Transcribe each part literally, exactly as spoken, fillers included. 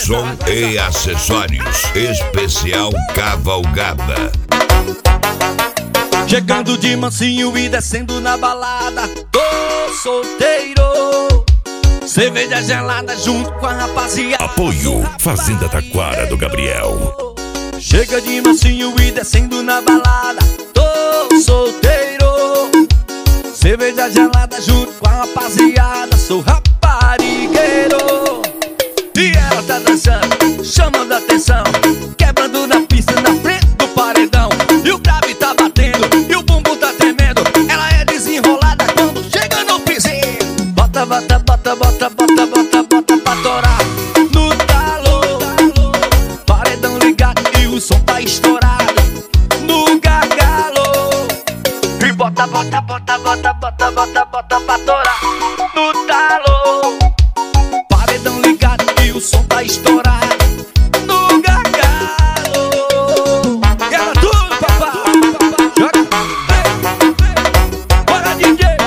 som e acessórios. Especial Cavalgada. Chegando de mansinho e descendo na balada, tô solteiro. Cerveja gelada junto com a rapaziada. Apoio Fazenda Taquara do Gabriel. Chega de mansinho e descendo na balada, tô solteiro. Cerveja gelada junto com a rapaziada, sou raparigueiro. E ela tá dançando, chamando a atenção, quebrando na pista, na frente do paredão. E o grave tá batendo, e o bumbum tá tremendo. Ela é desenrolada quando chega no pisinho. Bota, bota, bota, bota, bota, bota, bota pra torar no talo. Paredão ligado e o som tá estourado no gargalo. E bota, bota, bota, bota, bota, bota, bota pra torar no talo. Paredão ligado e o som tá estourado no gargalo. Quero tudo, papai. Joga. Bora, D J.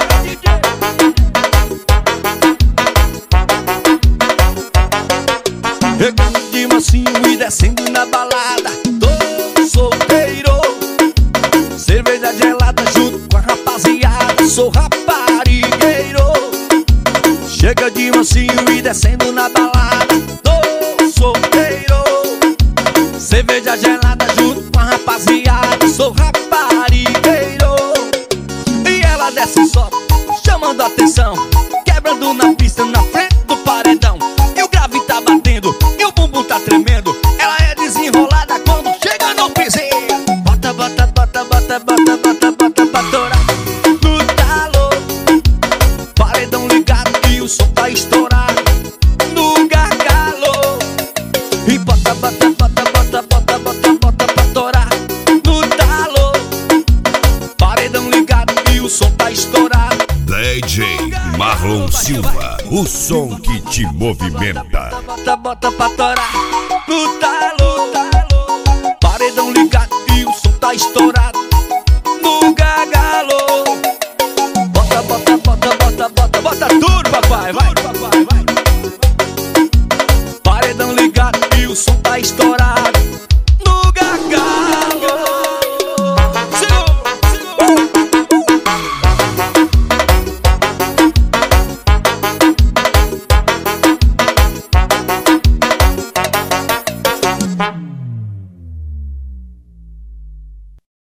Chegando de mansinho e descendo na balada, tô solteiro. Cerveja gelada junto com a rapaziada, sou raparigueiro. Chega de mansinho e descendo na balada, tô solteiro. Cerveja gelada junto com a rapaziada, sou raparigueiro. E ela desce só, chamando a atenção, quebrando na pista, na frente do paredão. E o grave tá batendo, e o bumbum tá tremendo. Ela é desenrolada quando chega no pisinho. Bota, bota, bota, bota, bota, bota, bota pra torar no talo. Paredão ligado e o som tá estourado no gargalo. E bota, bota, bota, bota, bota, bota, bota pra torar no talo. Paredão ligado e o som tá estourado. D J Marlon Silva, o som que te movimenta. Bota, bota pra torar no talo.